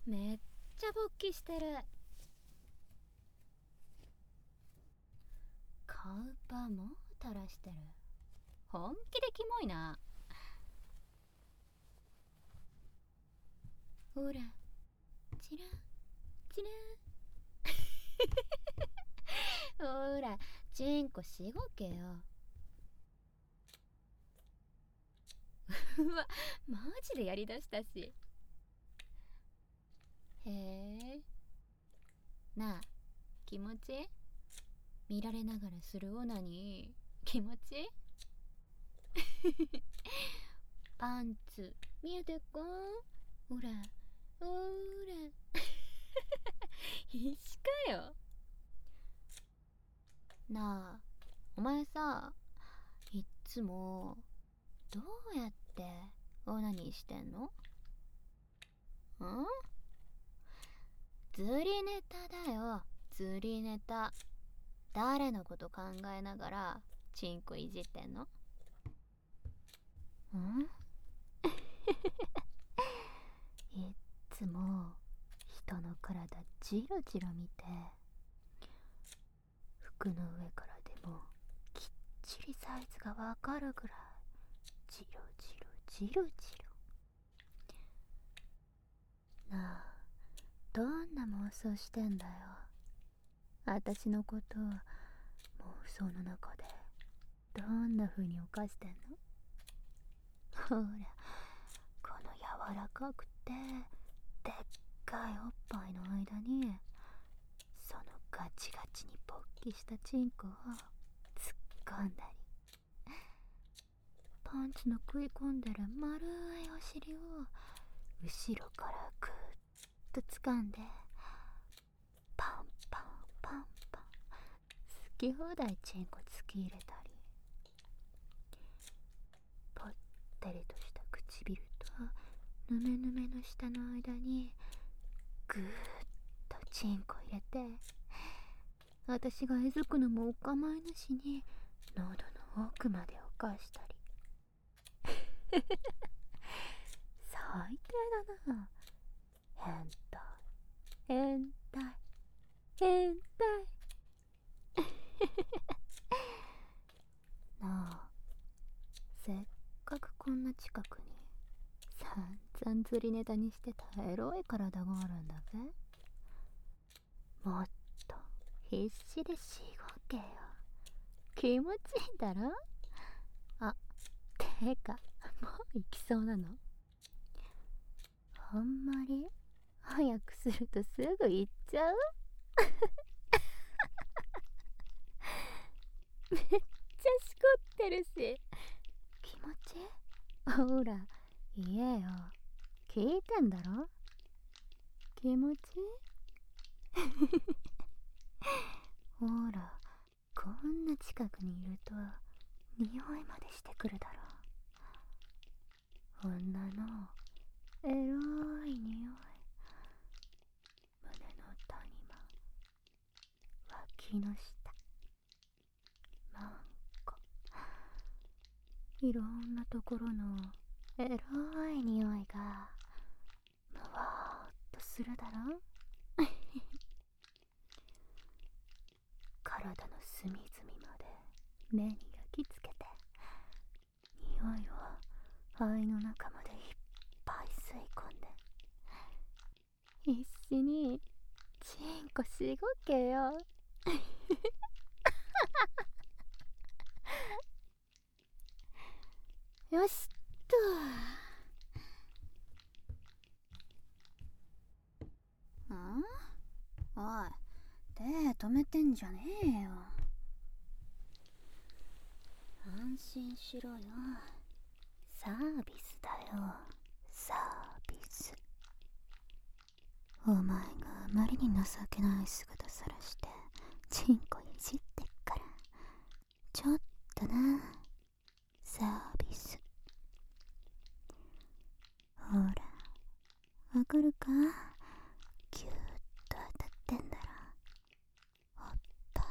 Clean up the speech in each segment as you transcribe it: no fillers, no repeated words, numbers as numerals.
めっちゃ勃起してる。カウパもう垂らしてる。本気でキモいな。ほら、チラチラほら、チンコしごけよ。うわ、マジでやりだしたし。へえ。なあ、気持ち見られながらするオナニー気持ちパンツ見えてっか。ほらほら必死かよ。なあ、お前さ、いっつもどうやってオナニーしてんの？ん？釣りネタだよ、釣りネタ。誰のこと考えながらチンコいじってんの？んいっつも人の体ジロジロ見て、服の上からでもきっちりサイズがわかるぐらいジロジロジロジロ。なあ、どんな妄想してんだよ。私のことを妄想の中でどんな風に犯してんの？ほら、この柔らかくてでっかいおっぱいの間にそのガチガチに勃起したチンコを突っ込んだり、パンツの食い込んでる丸いお尻を後ろからグーッと掴んでパンパンパンパン好き放題チンコ突き入れたり、ぽったりとした唇とヌメヌメの舌の間にグーッとチンコ入れて、私がえずくのもお構いなしに喉の奥まで犯したり。最低だな。変態変態変態なあ、せっかくこんな近くに散々釣りネタにしてたエロい体があるんだぜ。もっと必死でしごけよ。気持ちいいだろ。あ、てかもう行きそうなの？あんまり早くするとすぐ行っちゃう？めっちゃしこってるし。気持ちいい？ほら言えよ。聞いてんだろ。気持ちいい？ほら、こんな近くにいると匂いまでしてくるだろ。女のエロい匂い。胸の谷間、脇の下、マンコ、いろんなところのエロい匂いがむわーっとするだろ。体の隅々まで目に焼き付けて、匂いを肺の中までいっぱい吸い込んで、必死にチンコしごけよ。よしっと。おい、手止めてんじゃねえよ。安心しろよ。サービスだよ、サービス。お前があまりに情けない姿さらしてチンコいじってっから、ちょっとな、サービス。ほら、わかるか？ギューッと当たってんだろ、おっぱい。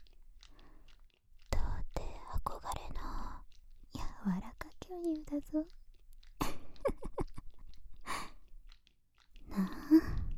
到底憧れの柔らか巨乳だぞ。なあ、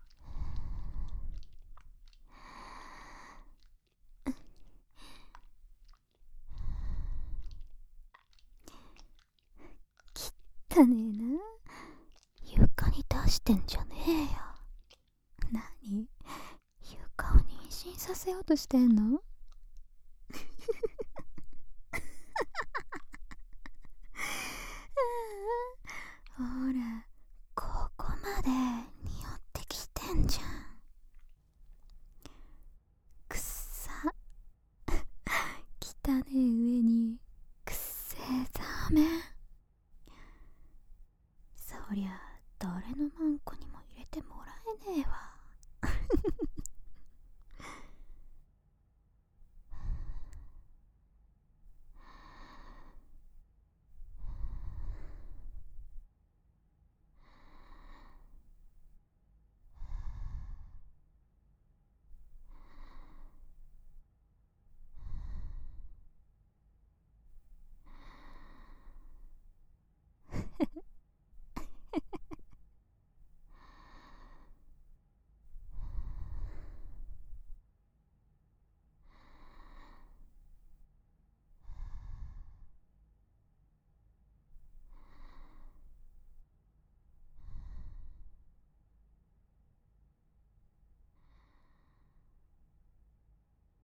ゃねえな。床に出してんじゃねえよ。何？床を妊娠させようとしてんの？ほら、ここまで匂ってきてんじゃん。くっさ。汚ねえ上にくっせえザーメン。